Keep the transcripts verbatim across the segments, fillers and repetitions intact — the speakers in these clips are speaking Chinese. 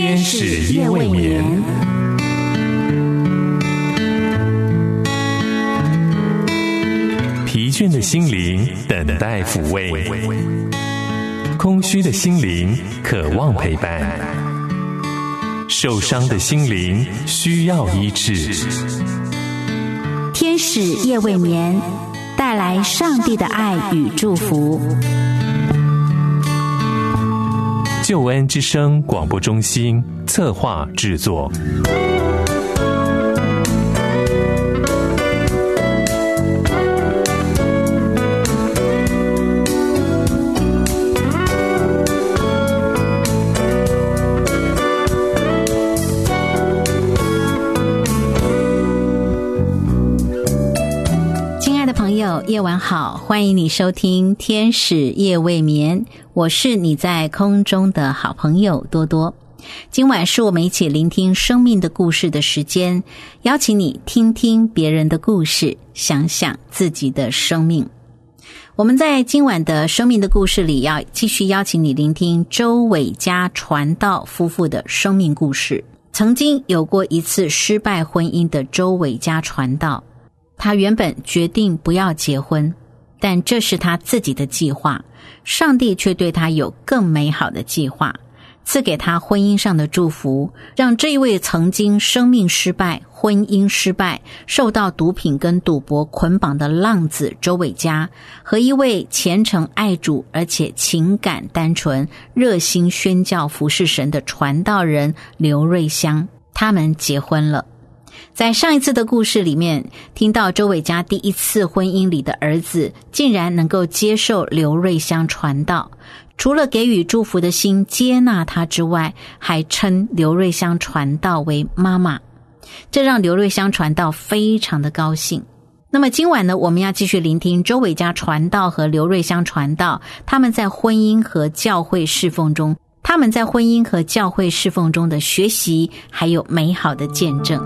天使夜未眠。疲倦的心灵等待抚慰，空虚的心灵渴望陪伴，受伤的心灵需要医治。 天使夜未眠，带来上帝的爱与祝福。 救恩之声广播中心策划制作。 夜晚好，欢迎你收听天使夜未眠，我是你在空中的好朋友多多。今晚是我们一起聆听生命的故事的时间，邀请你听听别人的故事，想想自己的生命。我们在今晚的生命的故事里，要继续邀请你聆听周伟嘉传道夫妇的生命故事。曾经有过一次失败婚姻的周伟嘉传道，他原本决定不要结婚，但这是他自己的计划，上帝却对他有更美好的计划，赐给他婚姻上的祝福，让这一位曾经生命失败、婚姻失败、受到毒品跟赌博捆绑的浪子周伟嘉，和一位虔诚爱主而且情感单纯、热心宣教服侍神的传道人刘瑞香，他们结婚了。在上一次的故事里面，听到周伟嘉第一次婚姻里的儿子竟然能够接受刘瑞香传道，除了给予祝福的心接纳他之外，还称刘瑞香传道为妈妈，这让刘瑞香传道非常的高兴。那么今晚呢，我们要继续聆听周伟嘉传道和刘瑞香传道他们在婚姻和教会侍奉中他们在婚姻和教会侍奉中的学习，还有美好的见证。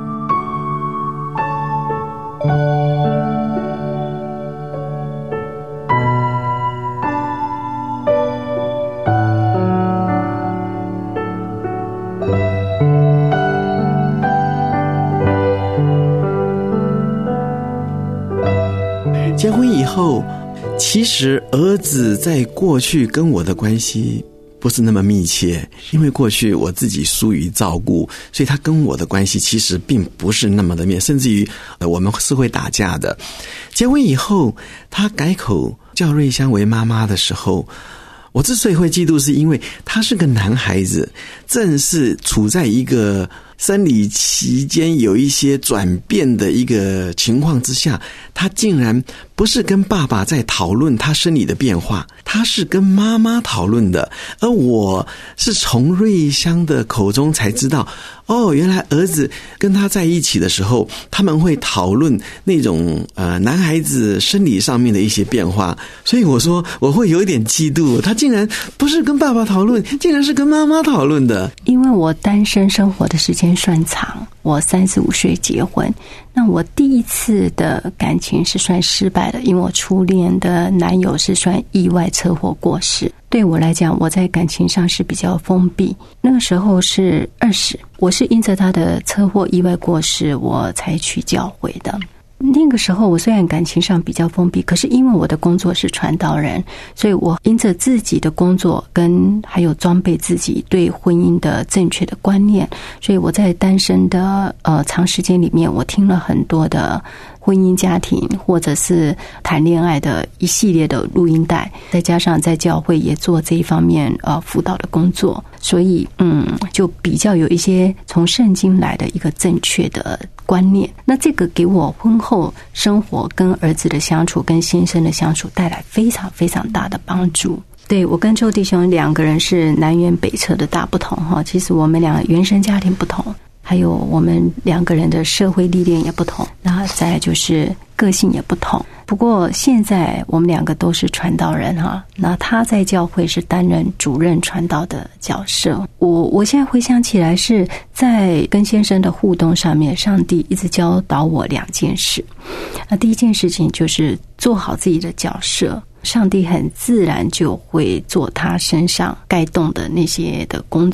结婚以后，其实儿子在过去跟我的关系不是那么密切，因为过去我自己疏于照顾，所以他跟我的关系其实并不是那么的密，甚至于呃我们是会打架的。结婚以后，他改口叫瑞香为妈妈的时候，我之所以会嫉妒，是因为他是个男孩子，正是处在一个生理期间有一些转变的一个情况之下，他竟然不是跟爸爸在讨论他生理的变化，他是跟妈妈讨论的。而我是从瑞香的口中才知道，哦，原来儿子跟他在一起的时候，他们会讨论那种呃男孩子生理上面的一些变化。所以我说我会有一点嫉妒，他竟然不是跟爸爸讨论，竟然是跟妈妈讨论的。 因为我单身生活的时间算长，我三十五岁结婚，那我第一次的感情是算失败的，因为我初恋的男友是算意外车祸过世。对我来讲，我在感情上是比较封闭。那个时候是二十，我是因着他的车祸意外过世，我才去教会的。那个时候我虽然感情上比较封闭，可是因为我的工作是传道人，所以我因着自己的工作跟还有装备自己对婚姻的正确的观念，所以我在单身的呃长时间里面，我听了很多的婚姻家庭或者是谈恋爱的一系列的录音带，再加上在教会也做这一方面呃辅导的工作，所以嗯就比较有一些从圣经来的一个正确的观念。那这个给我婚后生活跟儿子的相处跟先生的相处带来非常非常大的帮助。对，我跟周弟兄两个人是南辕北辙的大不同哈，其实我们两个原生家庭不同，还有我们两个人的社会历练也不同，那再来就是个性也不同。不过现在我们两个都是传道人哈，那他在教会是担任主任传道的角色。我我现在回想起来，是在跟先生的互动上面，上帝一直教导我两件事。那第一件事情就是做好自己的角色，上帝很自然就会做他身上该动的那些的工作。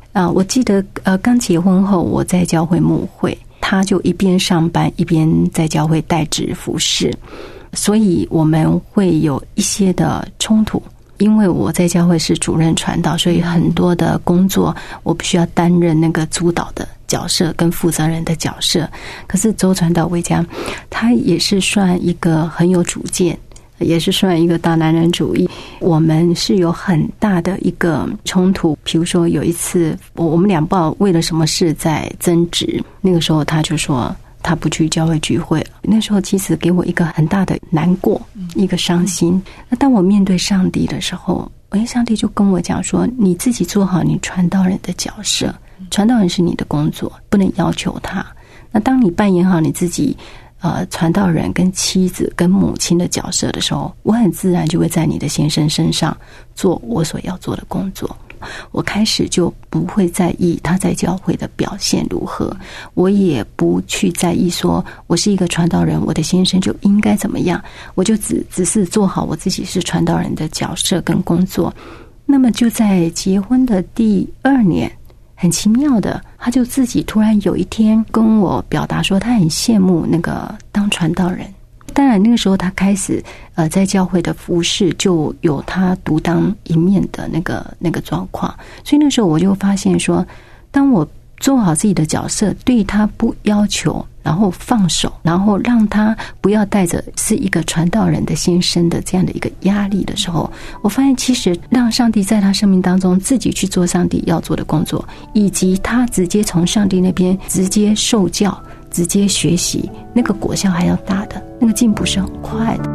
啊、呃，我记得呃，刚结婚后我在教会牧会，他就一边上班一边在教会代职服侍，所以我们会有一些的冲突。因为我在教会是主任传道，所以很多的工作我必须要担任那个主导的角色跟负责人的角色。可是周传道维嘉他也是算一个很有主见，也是算一个大男人主义，我们是有很大的一个冲突。比如说有一次我们两报为了什么事在争执，那个时候他就说他不去教会聚会了。那时候其实给我一个很大的难过，一个伤心。那当我面对上帝的时候，哎，上帝就跟我讲说，你自己做好你传道人的角色，传道人是你的工作，不能要求他。那当你扮演好你自己呃，传道人跟妻子跟母亲的角色的时候，我很自然就会在你的先生身上做我所要做的工作。我开始就不会在意他在教会的表现如何，我也不去在意说我是一个传道人，我的先生就应该怎么样，我就只只是做好我自己是传道人的角色跟工作。那么就在结婚的第二年，很奇妙的，他就自己突然有一天跟我表达说，他很羡慕那个当传道人。当然那个时候他开始呃在教会的服事就有他独当一面的那个那个状况，所以那个时候我就发现说，当我做好自己的角色，对他不要求，然后放手，然后让他不要带着是一个传道人的先生的这样的一个压力的时候，我发现其实让上帝在他生命当中自己去做上帝要做的工作，以及他直接从上帝那边直接受教直接学习，那个果效还要大的，那个进步是很快的。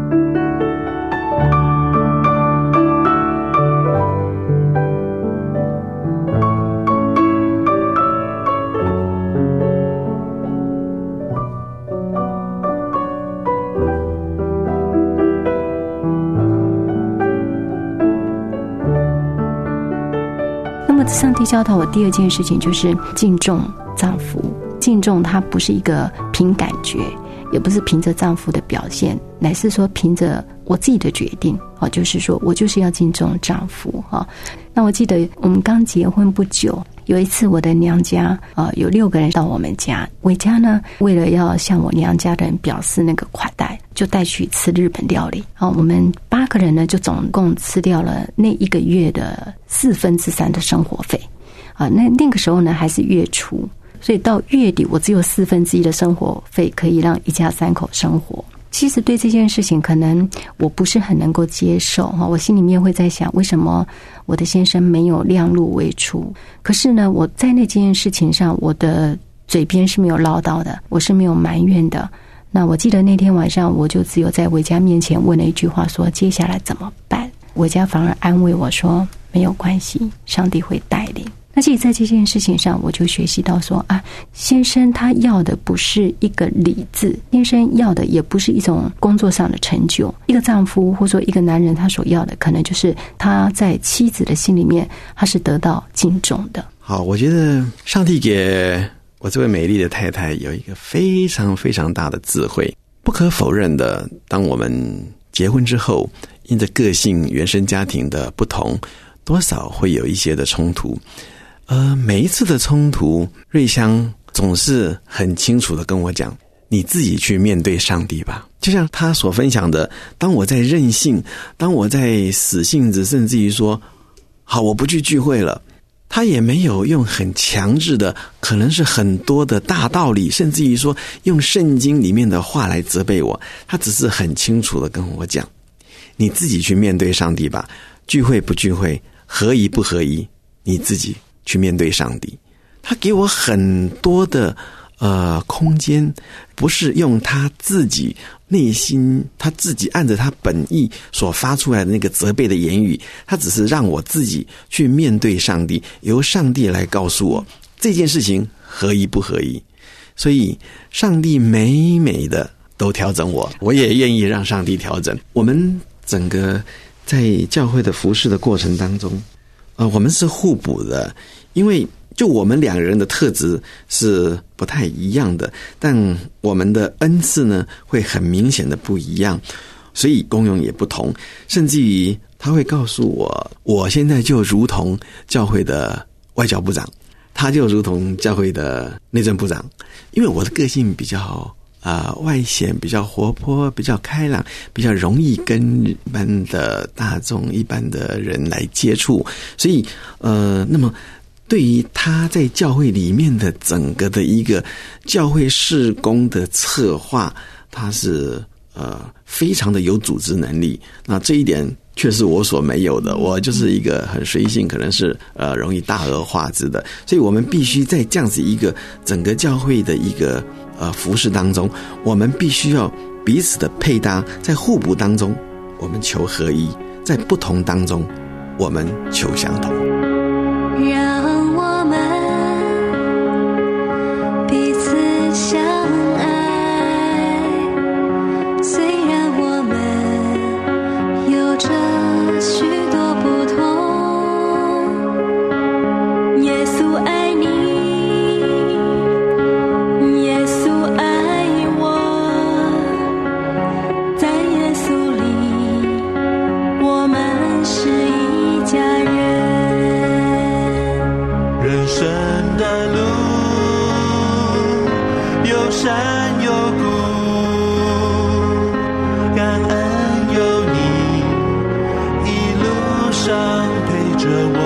那么上帝教导我第二件事情就是敬重丈夫。敬重他不是一个凭感觉，也不是凭着丈夫的表现，乃是说凭着我自己的决定，就是说我就是要敬重丈夫。那我记得我们刚结婚不久，有一次我的娘家呃有六个人到我们家，伟嘉呢为了要向我娘家的人表示那个款待，就带去吃日本料理。我们八个人呢就总共吃掉了那一个月的四分之三的生活费啊。那那个时候呢还是月初，所以到月底我只有四分之一的生活费可以让一家三口生活。其实对这件事情可能我不是很能够接受，我心里面会在想，为什么我的先生没有量入为出？可是呢，我在那件事情上我的嘴边是没有唠叨的，我是没有埋怨的。那我记得那天晚上我就只有在伟嘉面前问了一句话，说接下来怎么办？伟嘉反而安慰我说没有关系，上帝会带领。那其实在这件事情上我就学习到说啊，先生他要的不是一个理智，先生要的也不是一种工作上的成就，一个丈夫或者说一个男人他所要的可能就是他在妻子的心里面他是得到敬重的。 好，我觉得上帝给我这位美丽的太太有一个非常非常大的智慧。不可否认的，当我们结婚之后，因着个性原生家庭的不同，多少会有一些的冲突。呃，每一次的冲突，瑞香总是很清楚的跟我讲，你自己去面对上帝吧。就像他所分享的，当我在任性，当我在死性子，甚至于说好我不去聚会了，他也没有用很强制的，可能是很多的大道理，甚至于说用圣经里面的话来责备我，他只是很清楚的跟我讲，你自己去面对上帝吧，聚会不聚会，合宜不合宜，你自己去面对上帝。他给我很多的呃空间，不是用他自己内心他自己按着他本意所发出来的那个责备的言语，他只是让我自己去面对上帝，由上帝来告诉我这件事情合宜不合宜。所以上帝美美的都调整我，我也愿意让上帝调整我们。整个在教会的服事的过程当中，呃，我们是互补的，因为就我们两个人的特质是不太一样的，但我们的恩赐呢会很明显的不一样，所以功用也不同。甚至于他会告诉我，我现在就如同教会的外交部长， 他就如同教会的内政部长，因为我的个性比较呃外显，比较活泼，比较开朗，比较容易跟一般的大众、一般的人来接触，所以呃，那么对于他在教会里面的整个的一个教会事工的策划，他是呃非常的有组织能力。那这一点却是我所没有的，我就是一个很随性，可能是呃容易大而化之的，所以我们必须在这样子一个整个教会的一个呃服事当中，我们必须要彼此的配搭，在互补当中我们求合一，在不同当中我们求相同。 让我们彼此相爱，虽然我们有着许多不同，耶稣爱你，耶稣爱我，在耶稣里我们是一家人。 人生的路有山有谷，感恩有你一路上陪着我，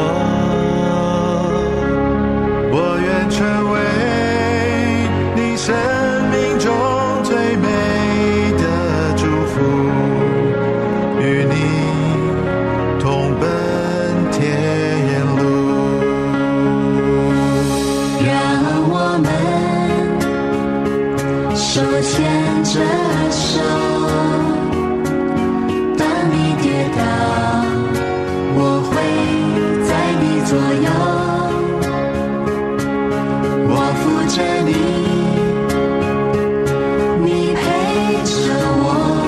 我愿成为你生命中最美的祝福，与你同奔天路。 让我们手牵着手，当你跌倒，我会在你左右，我扶着你，你陪着我，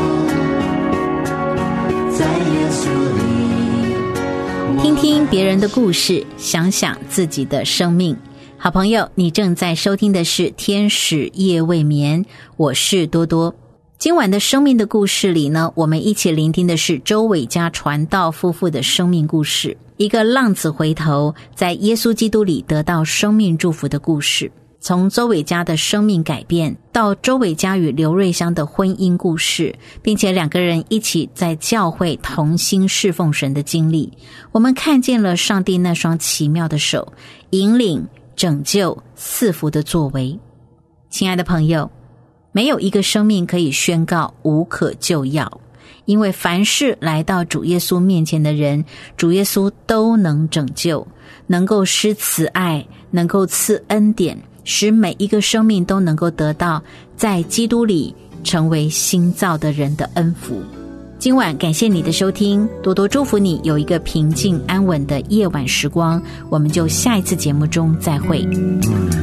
在耶稣里。 听听别人的故事，想想自己的生命。好朋友，你正在收听的是天使夜未眠，我是多多。今晚的生命的故事里呢，我们一起聆听的是周伟嘉传道夫妇的生命故事，一个浪子回头，在耶稣基督里得到生命祝福的故事。从周伟嘉的生命改变到周伟嘉与刘瑞香的婚姻故事，并且两个人一起在教会同心侍奉神的经历，我们看见了上帝那双奇妙的手，引领、拯救、赐福的作为。亲爱的朋友，没有一个生命可以宣告无可救药，因为凡是来到主耶稣面前的人，主耶稣都能拯救，能够施慈爱，能够赐恩典，使每一个生命都能够得到在基督里成为新造的人的恩福。今晚感谢你的收听，多多祝福你有一个平静安稳的夜晚时光，我们就下一次节目中再会。